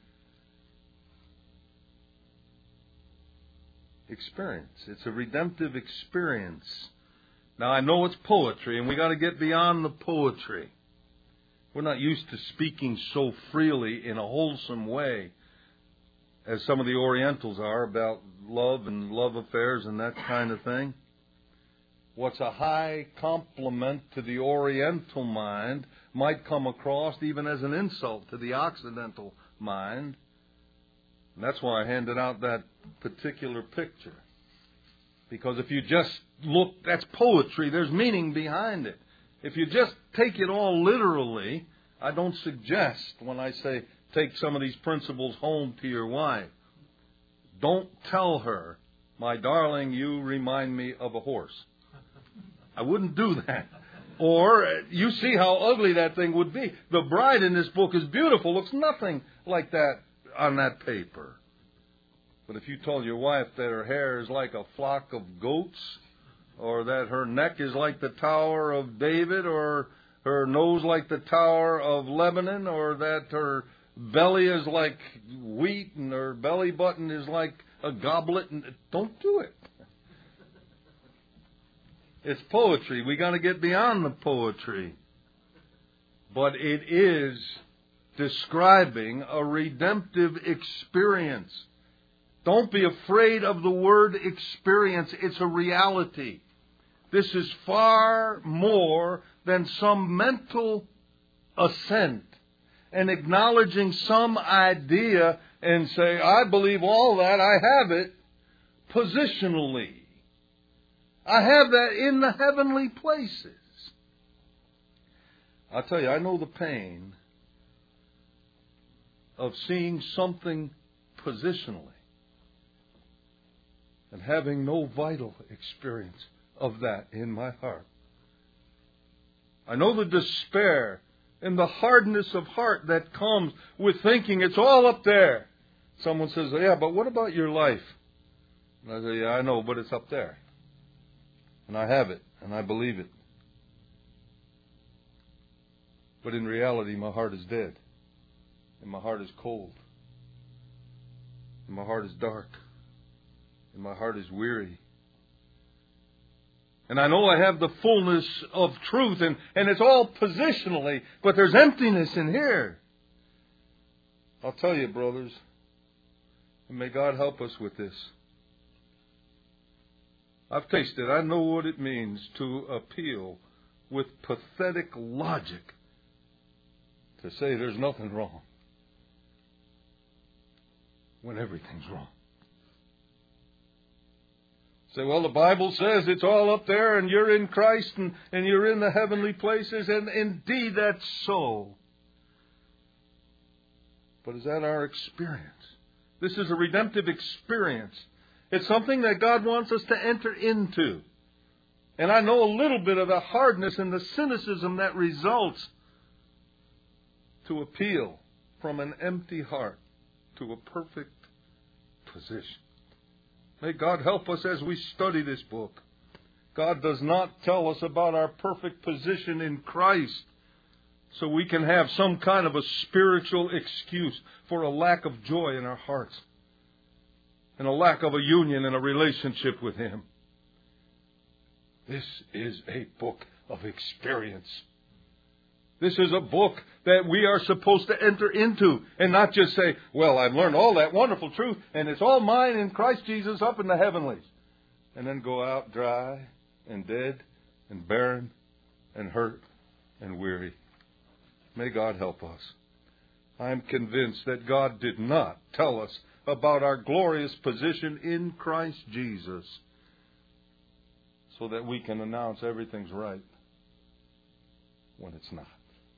Experience. It's a redemptive experience. Now, I know it's poetry, and we got to get beyond the poetry. We're not used to speaking so freely in a wholesome way as some of the Orientals are about love and love affairs and that kind of thing. What's a high compliment to the Oriental mind might come across even as an insult to the Occidental mind. And that's why I handed out that particular picture. Because if you just look, that's poetry. There's meaning behind it. If you just take it all literally, I don't suggest when I say take some of these principles home to your wife. Don't tell her, my darling, you remind me of a horse. I wouldn't do that. Or you see how ugly that thing would be. The bride in this book is beautiful. Looks nothing like that on that paper. But if you told your wife that her hair is like a flock of goats, or that her neck is like the Tower of David, or her nose like the Tower of Lebanon, or that her belly is like wheat and her belly button is like a goblet. And don't do it. It's poetry. We got to get beyond the poetry. But it is describing a redemptive experience. Don't be afraid of the word experience. It's a reality. This is far more than some mental assent and acknowledging some idea and say, I believe all that, I have it positionally. I have that in the heavenly places. I'll tell you, I know the pain of seeing something positionally and having no vital experience of that in my heart. I know the despair and the hardness of heart that comes with thinking it's all up there. Someone says, yeah, but what about your life? And I say, yeah, I know, but it's up there. And I have it, and I believe it. But in reality, my heart is dead. And my heart is cold. And my heart is dark. And my heart is weary. And I know I have the fullness of truth, and, and it's all positionally, but there's emptiness in here. I'll tell you, brothers, and may God help us with this. I've tasted, I know what it means to appeal with pathetic logic to say there's nothing wrong when everything's wrong. Say, well, the Bible says it's all up there and you're in Christ and, and you're in the heavenly places, and indeed that's so. But is that our experience? This is a redemptive experience. It's something that God wants us to enter into. And I know a little bit of the hardness and the cynicism that results to appeal from an empty heart to a perfect position. May God help us as we study this book. God does not tell us about our perfect position in Christ so we can have some kind of a spiritual excuse for a lack of joy in our hearts and a lack of a union and a relationship with Him. This is a book of experience. This is a book that we are supposed to enter into and not just say, well, I've learned all that wonderful truth and it's all mine in Christ Jesus up in the heavenlies. And then go out dry and dead and barren and hurt and weary. May God help us. I am convinced that God did not tell us about our glorious position in Christ Jesus so that we can announce everything's right when it's not.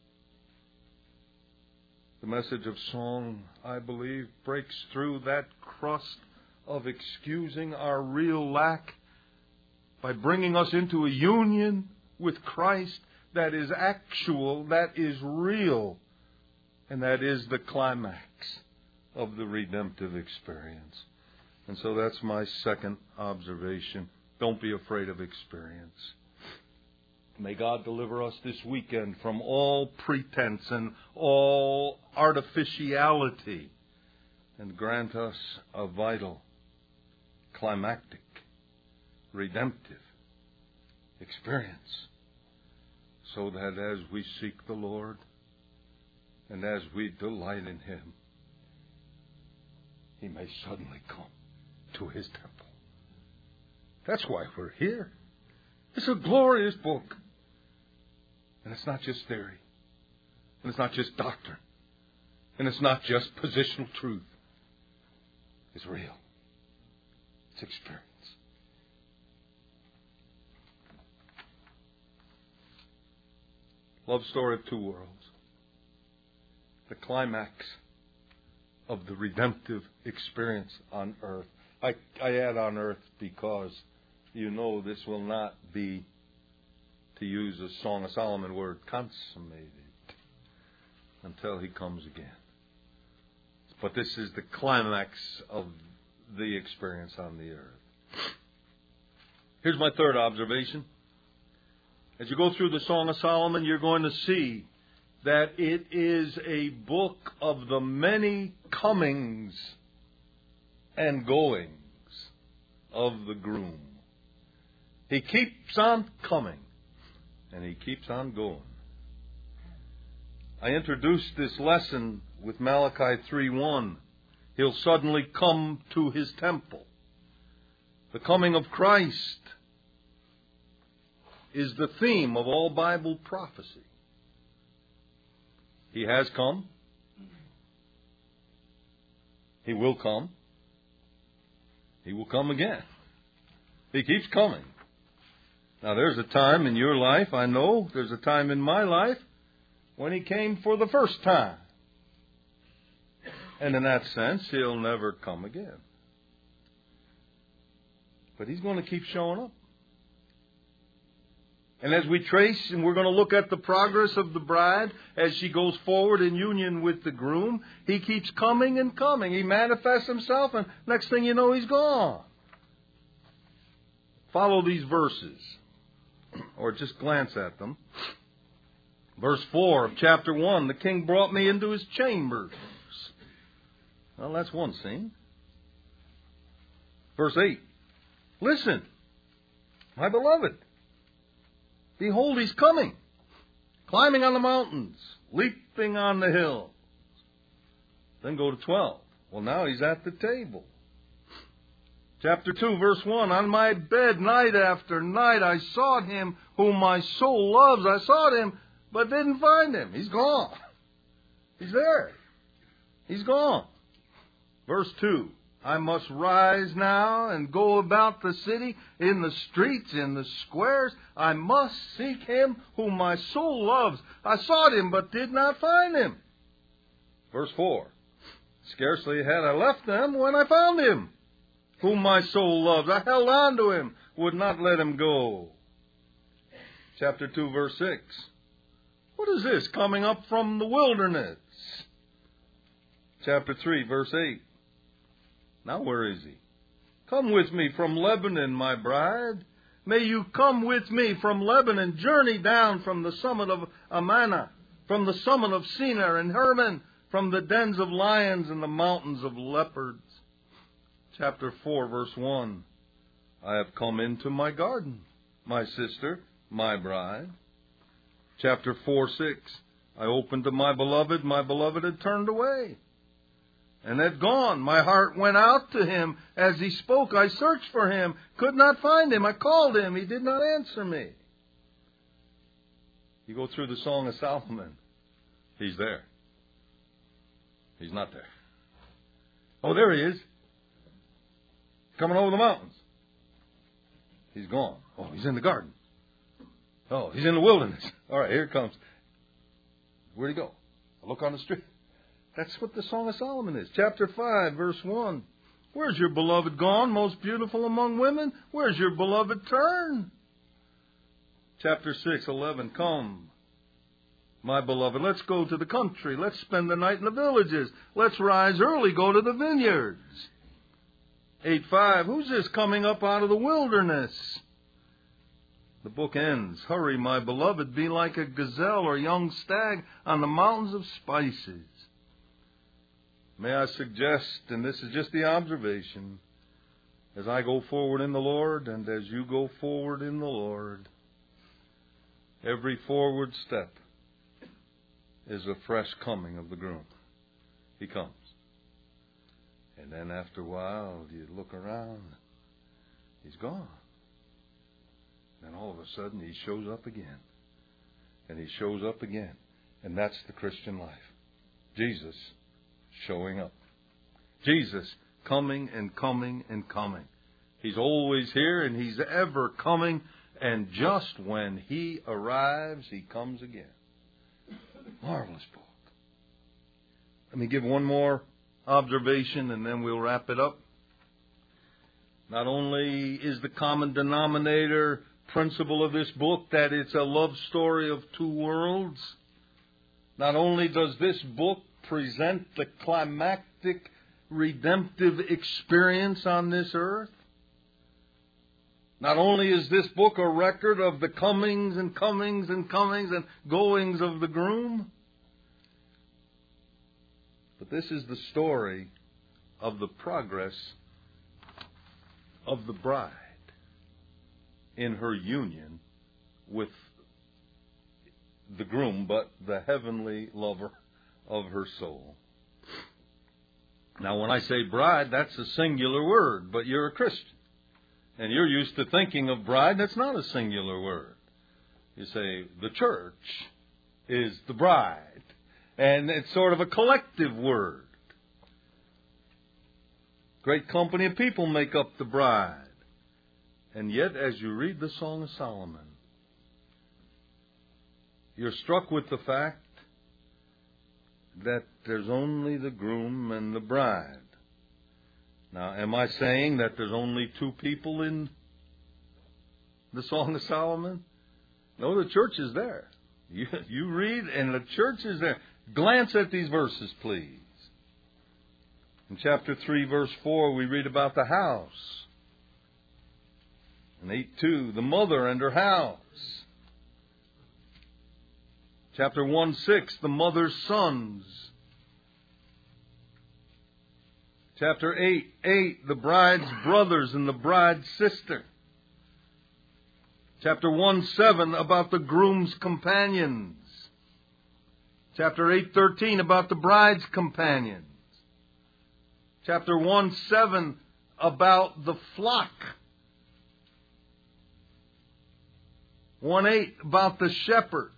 The message of song, I believe, breaks through that crust of excusing our real lack by bringing us into a union with Christ that is actual, that is real, and that is the climax of the redemptive experience. And so that's my second observation. Don't be afraid of experience. May God deliver us this weekend from all pretense and all artificiality and grant us a vital, climactic, redemptive experience so that as we seek the Lord and as we delight in Him, He may suddenly come to His temple. That's why we're here. It's a glorious book. And it's not just theory. And it's not just doctrine. And it's not just positional truth. It's real. It's experience. Love story of two worlds. The climax of the redemptive experience on earth. I, I add on earth because you know this will not be, to use a Song of Solomon word, consummated until He comes again. But this is the climax of the experience on the earth. Here's my third observation. As you go through the Song of Solomon, you're going to see that it is a book of the many comings and goings of the groom. He keeps on coming, and he keeps on going. I introduced this lesson with Malachi three one. He'll suddenly come to his temple. The coming of Christ is the theme of all Bible prophecy. He has come. He will come. He will come again. He keeps coming. Now, there's a time in your life, I know, there's a time in my life when he came for the first time. And in that sense, he'll never come again. But he's going to keep showing up. And as we trace, and we're going to look at the progress of the bride as she goes forward in union with the groom, he keeps coming and coming. He manifests himself, and next thing you know, he's gone. Follow these verses, or just glance at them. Verse four of chapter one, the king brought me into his chambers. Well, that's one scene. Verse eight, listen, my beloved. Behold, he's coming, climbing on the mountains, leaping on the hills. Then go to twelve. Well, now he's at the table. Chapter two, verse one, on my bed night after night I sought him whom my soul loves. I sought him, but didn't find him. He's gone. He's there. He's gone. Verse two, I must rise now and go about the city, in the streets, in the squares. I must seek him whom my soul loves. I sought him, but did not find him. Verse four, scarcely had I left them when I found him, whom my soul loves. I held on to him, would not let him go. Chapter two, verse six, what is this coming up from the wilderness? Chapter three, verse eight, now where is he? Come with me from Lebanon, my bride. May you come with me from Lebanon. Journey down from the summit of Amana, from the summit of Sinai and Hermon, from the dens of lions and the mountains of leopards. Chapter four, verse one. I have come into my garden, my sister, my bride. Chapter four, six. I opened to my beloved, my beloved had turned away and had gone. My heart went out to him as he spoke. I searched for him, could not find him. I called him, he did not answer me. You go through the Song of Solomon, he's there. He's not there. Oh, there he is. Coming over the mountains. He's gone. Oh, he's in the garden. Oh, he's in the wilderness. All right, here it comes. Where'd he go? I look on the street. That's what the Song of Solomon is. Chapter five, verse one. Where's your beloved gone, most beautiful among women? Where's your beloved turned? Chapter six, eleven. Come, my beloved, let's go to the country. Let's spend the night in the villages. Let's rise early, go to the vineyards. eight five. Who's this coming up out of the wilderness? The book ends. Hurry, my beloved, be like a gazelle or young stag on the mountains of spices. May I suggest, and this is just the observation, as I go forward in the Lord and as you go forward in the Lord, every forward step is a fresh coming of the groom. He comes. And then after a while, you look around, he's gone. And all of a sudden, he shows up again. And he shows up again. And that's the Christian life. Jesus showing up. Jesus coming and coming and coming. He's always here and he's ever coming. And just when he arrives, he comes again. Marvelous book. Let me give one more observation and then we'll wrap it up. Not only is the common denominator principle of this book that it's a love story of two worlds, not only does this book present the climactic redemptive experience on this earth, Not only is this book a record of the comings and comings and comings and goings of the groom, but this is the story of the progress of the bride in her union with the groom, but the heavenly lover of her soul. Now, when I say bride, that's a singular word, but you're a Christian. And you're used to thinking of bride, that's not a singular word. You say, the church is the bride. And it's sort of a collective word. Great company of people make up the bride. And yet, as you read the Song of Solomon, you're struck with the fact that there's only the groom and the bride. Now, am I saying that there's only two people in the Song of Solomon? No, the church is there. You, you read, and the church is there. Glance at these verses, please. In chapter three, verse four, we read about the house. In eight two, the mother and her house. Chapter one six, the mother's sons. Chapter eight eight, the bride's brothers and the bride's sister. Chapter one seven, about the groom's companions. Chapter eight thirteen, about the bride's companions. Chapter one seven, about the flock. one eight, about the shepherds.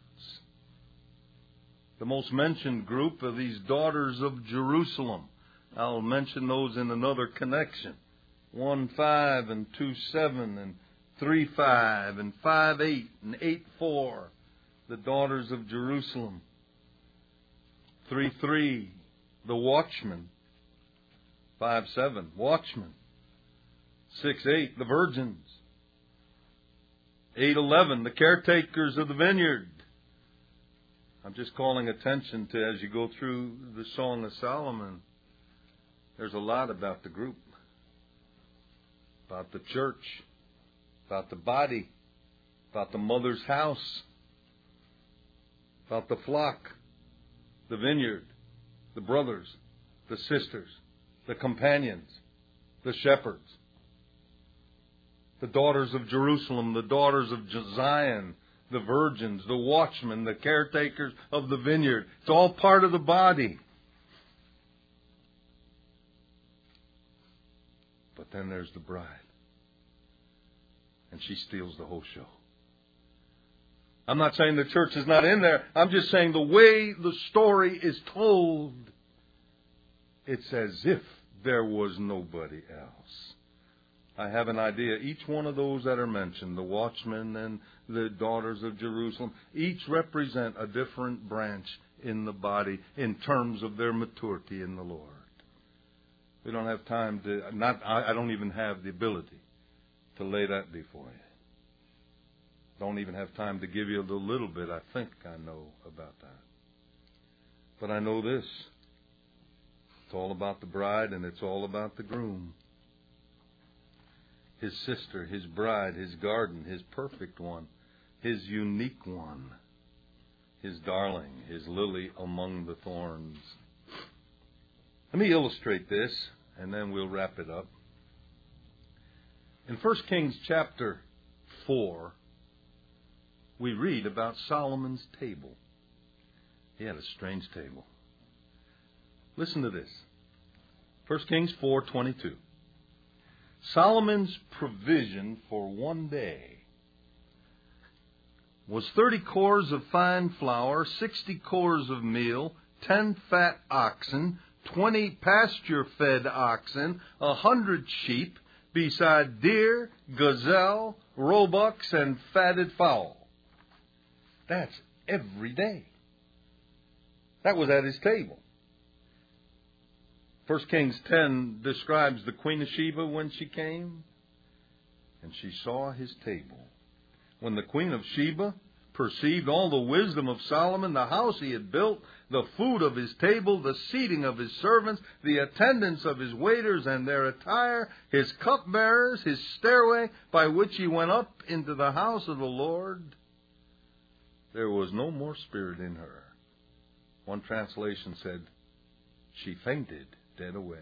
The most mentioned group are these daughters of Jerusalem. I'll mention those in another connection. one five and two seven and three five and five eight and eight four. The daughters of Jerusalem. three three, the watchmen. five seven, watchmen. six eight, the virgins. eight eleven, the caretakers of the vineyard. I'm just calling attention to, as you go through the Song of Solomon, there's a lot about the group, about the church, about the body, about the mother's house, about the flock, the vineyard, the brothers, the sisters, the companions, the shepherds, the daughters of Jerusalem, the daughters of Zion, the virgins, the watchmen, the caretakers of the vineyard. It's all part of the body. But then there's the bride. And she steals the whole show. I'm not saying the church is not in there. I'm just saying the way the story is told, it's as if there was nobody else. I have an idea. Each one of those that are mentioned, the watchmen and the daughters of Jerusalem, each represent a different branch in the body in terms of their maturity in the Lord. We don't have time to, not, I don't even have the ability to lay that before you. Don't even have time to give you the little bit I think I know about that. But I know this. It's all about the bride and it's all about the groom. His sister, his bride, his garden, his perfect one, his unique one, his darling, his lily among the thorns. Let me illustrate this, and then we'll wrap it up. In First Kings chapter four, we read about Solomon's table. He had a strange table. Listen to this. First Kings four twenty-two. Solomon's provision for one day was thirty cores of fine flour, sixty cores of meal, ten fat oxen, twenty pasture-fed oxen, a hundred sheep, beside deer, gazelle, roebucks, and fatted fowl. That's every day. That was at his table. First Kings ten describes the Queen of Sheba when she came, and she saw his table. When the Queen of Sheba perceived all the wisdom of Solomon, the house he had built, the food of his table, the seating of his servants, the attendance of his waiters and their attire, his cupbearers, his stairway by which he went up into the house of the Lord, there was no more spirit in her. One translation said, she fainted dead away.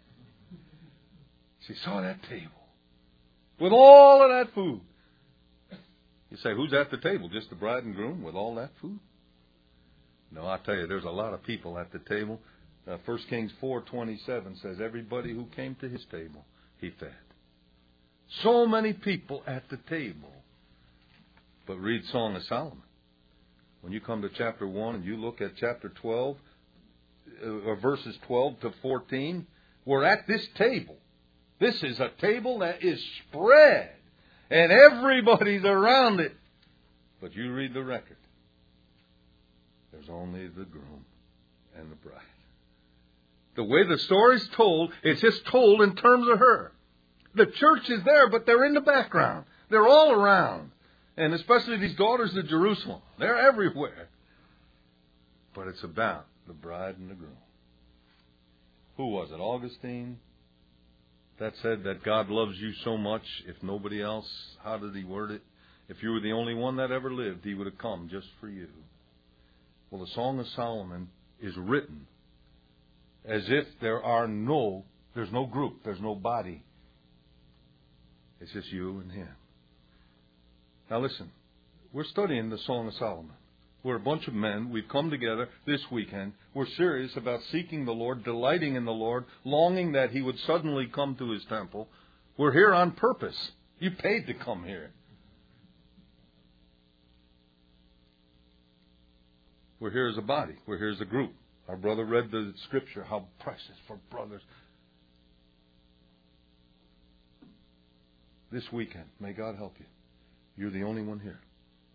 She saw that table with all of that food. You say, who's at the table? Just the bride and groom with all that food? No, I tell you, there's a lot of people at the table. Uh, First Kings four twenty-seven says, everybody who came to his table, he fed. So many people at the table. But read Song of Solomon. When you come to chapter one and you look at chapter twelve, uh, verses twelve to fourteen, we're at this table. This is a table that is spread. And everybody's around it. But you read the record. There's only the groom and the bride. The way the story's told, it's just told in terms of her. The church is there, but they're in the background. They're all around. And especially these daughters of Jerusalem. They're everywhere. But it's about the bride and the groom. Who was it? Augustine? That said that God loves you so much, if nobody else, how did he word it? If you were the only one that ever lived, he would have come just for you. Well, the Song of Solomon is written as if there are no, there's no group, there's no body. It's just you and him. Now listen, we're studying the Song of Solomon. We're a bunch of men. We've come together this weekend. We're serious about seeking the Lord, delighting in the Lord, longing that he would suddenly come to his temple. We're here on purpose. You paid to come here. We're here as a body. We're here as a group. Our brother read the scripture, how precious for brothers. This weekend, may God help you. You're the only one here.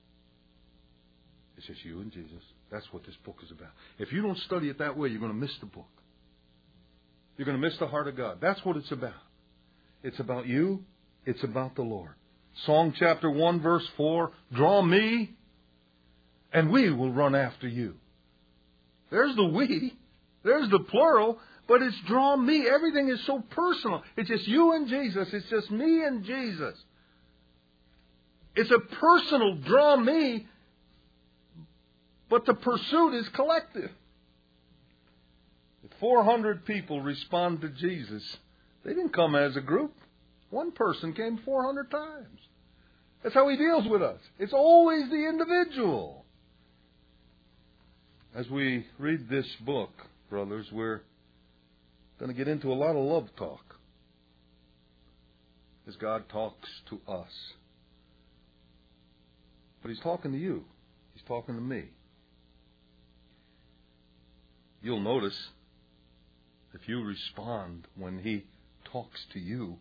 It's just you and Jesus. That's what this book is about. If you don't study it that way, you're going to miss the book. You're going to miss the heart of God. That's what it's about. It's about you. It's about the Lord. Song chapter one, verse four, draw me, and we will run after you. There's the we. There's the plural. But it's draw me. Everything is so personal. It's just you and Jesus. It's just me and Jesus. It's a personal draw me. But the pursuit is collective. If four hundred people respond to Jesus, they didn't come as a group. One person came four hundred times. That's how he deals with us. It's always the individual. As we read this book, brothers, we're going to get into a lot of love talk. As God talks to us. But he's talking to you. He's talking to me. You'll notice, if you respond when he talks to you,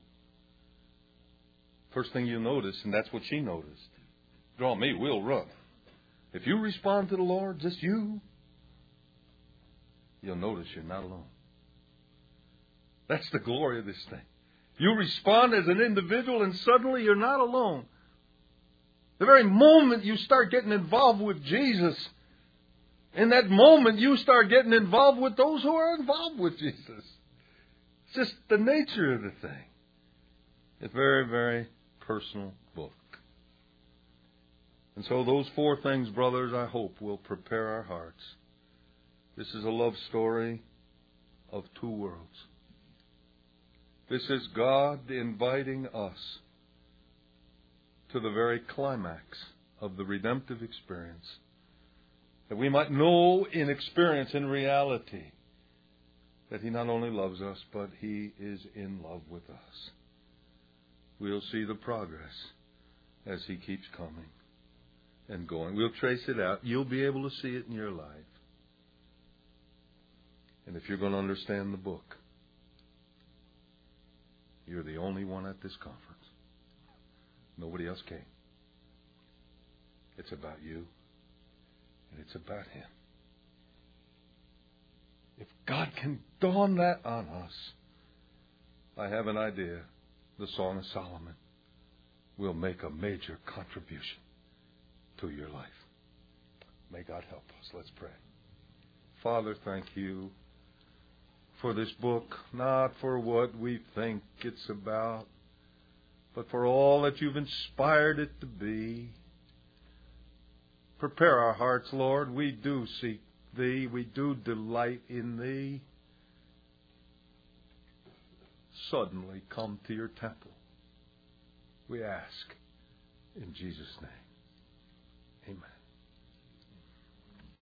first thing you'll notice, and that's what she noticed, draw me, we'll run. If you respond to the Lord, just you, you'll notice you're not alone. That's the glory of this thing. You respond as an individual and suddenly you're not alone. The very moment you start getting involved with Jesus, in that moment, you start getting involved with those who are involved with Jesus. It's just the nature of the thing. It's a very, very personal book. And so those four things, brothers, I hope will prepare our hearts. This is a love story of two worlds. This is God inviting us to the very climax of the redemptive experience. That we might know in experience, in reality, that he not only loves us, but he is in love with us. We'll see the progress as he keeps coming and going. We'll trace it out. You'll be able to see it in your life. And if you're going to understand the book, you're the only one at this conference. Nobody else came. It's about you. And it's about him. If God can dawn that on us, I have an idea. The Song of Solomon will make a major contribution to your life. May God help us. Let's pray. Father, thank you for this book, not for what we think it's about, but for all that you've inspired it to be. Prepare our hearts, Lord. We do seek Thee. We do delight in Thee. Suddenly come to your temple. We ask in Jesus' name. Amen.